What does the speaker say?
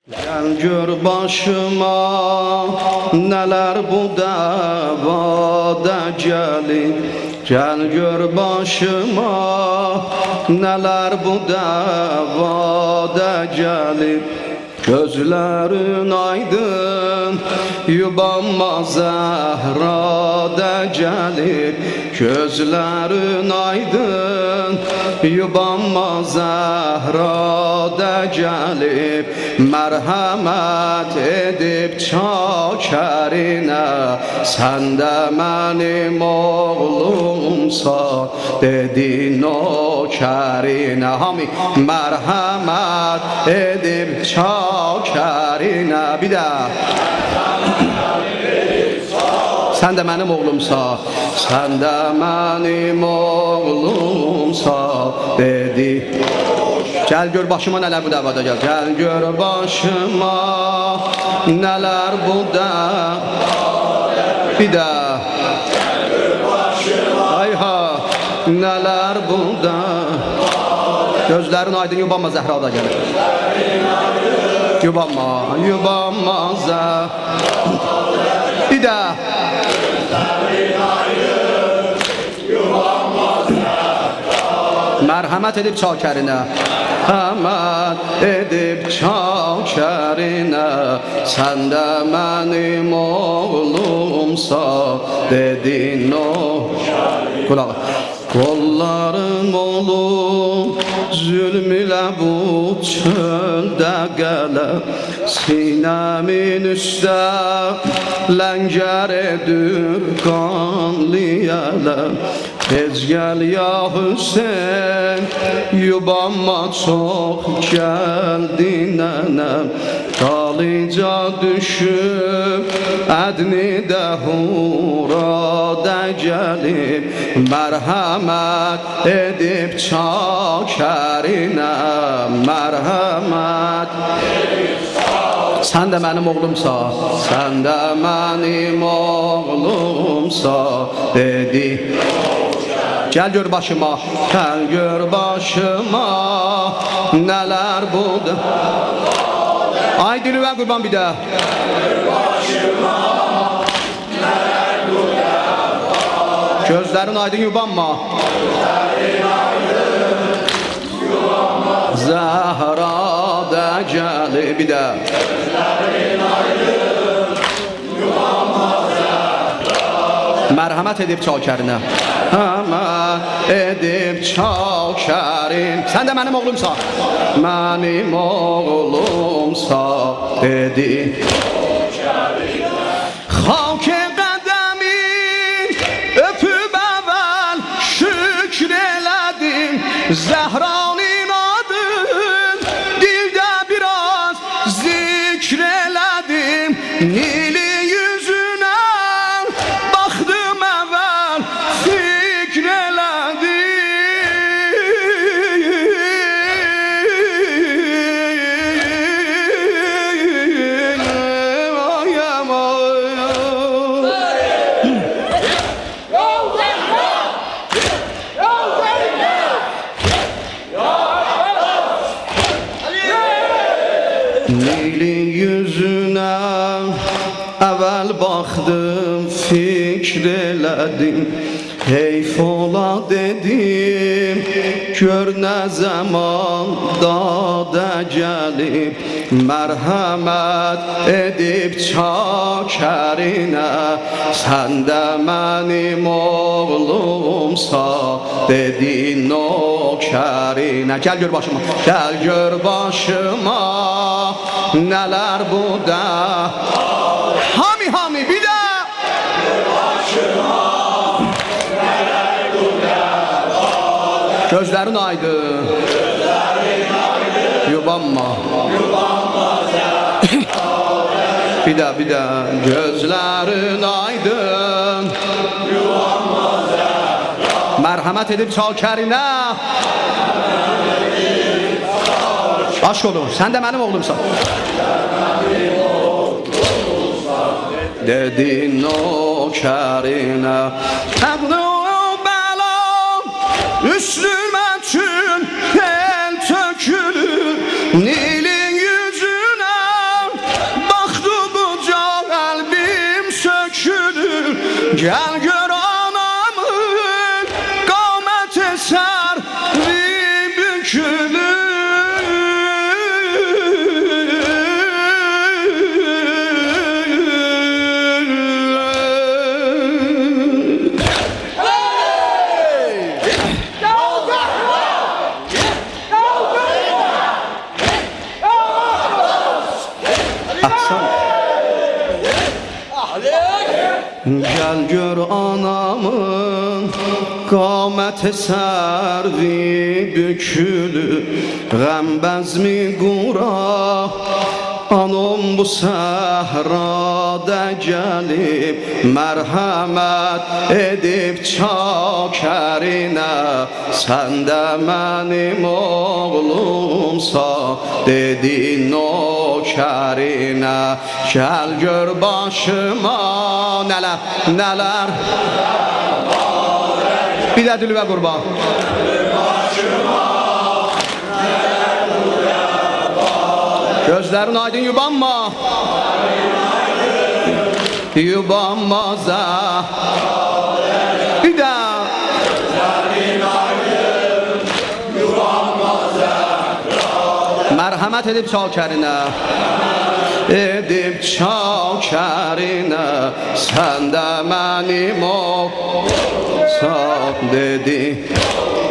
Gel gör başıma neler bu davada gelip, gel gör başıma neler bu davada gelip. Gözlerin aydın yubanma Zehra'da gelip, gözlerin aydın yubanma Zehra'da gelip. Merhamet edip çakerine, sen de benim oğlumsa dedin o kerine. Hami merhamet edip çakerine, bir daha. Sen de benim oğlumsa, sen de benim oğlumsa dedi. Gel gör başıma neler bu davada gel. Gel gör başıma neler bu davada. Bir daha. Ayha neler bu davada. Gözlerin aydın yubanma Zehra'da gel. Yubanma, yubanma Zehra'da. Bir daha. Merhamet edip çakerine, merhamet edip çakerine, sen de benim oğlumsa dedin o. Kulağı. Kollarım olup zulm ile bu çölde gele, sinemin üstte lenger edir kanlı yele. Tez gel ya Hüseyin, yubanma çok geldi nenem. Talıca düşüp edni de hurada gelip, merhamet edip çakerine, merhamet. Sen de benim oğlumsa, sen de benim oğlumsa dedi. Gel gör başıma, gel gör başıma neler bu da. Ay dilüve kurban bir daha. Gözlerin aydın yubanma. Zehra'da gel bir daha. Merhamet edip çakerine, merhamet edip çakerin. Sen de benim oğlumsa, benim oğlumsa dedi. Halk-ı kademin öpüp evvel şükreledim. Zehra'nın adın dilde biraz zikreledim. Nili yüzüne baktım evvel fikreledim. Nili yüzüne evvel baktım fikreledim. Heyf ola dedim, gör ne zaman da gelip, merhamet edip çakerine, sen de benim oğlumsa dedin o kerine. Gel gör başıma, gel gör başıma neler bu da. Hami hami bir daha. Gözlerin aydın, yubanma, bir daha bir daha. Gözlerin aydın, merhamet edip çakerine. Aşk olur, sen de benim oğlumsan. Dedin o kerine. Üstüme tüm el tökülür, Nil'in yüzüne Gel gör anamın kâmeti servi bükülü. Gel gör anamın kâmeti servi bükülü. Gembez mi qura anam bu səhrada gelip merhamet edip çakərine. Sen de benim oğlumsa dedin nökərine. Gel gör başıma neler neler. Bir de dülüve kurban. Gözlerin aydın yubanma. Yubanma bir de. Merhamet edip çakərine. Edip çakərine. Sen de benim olsan dedi.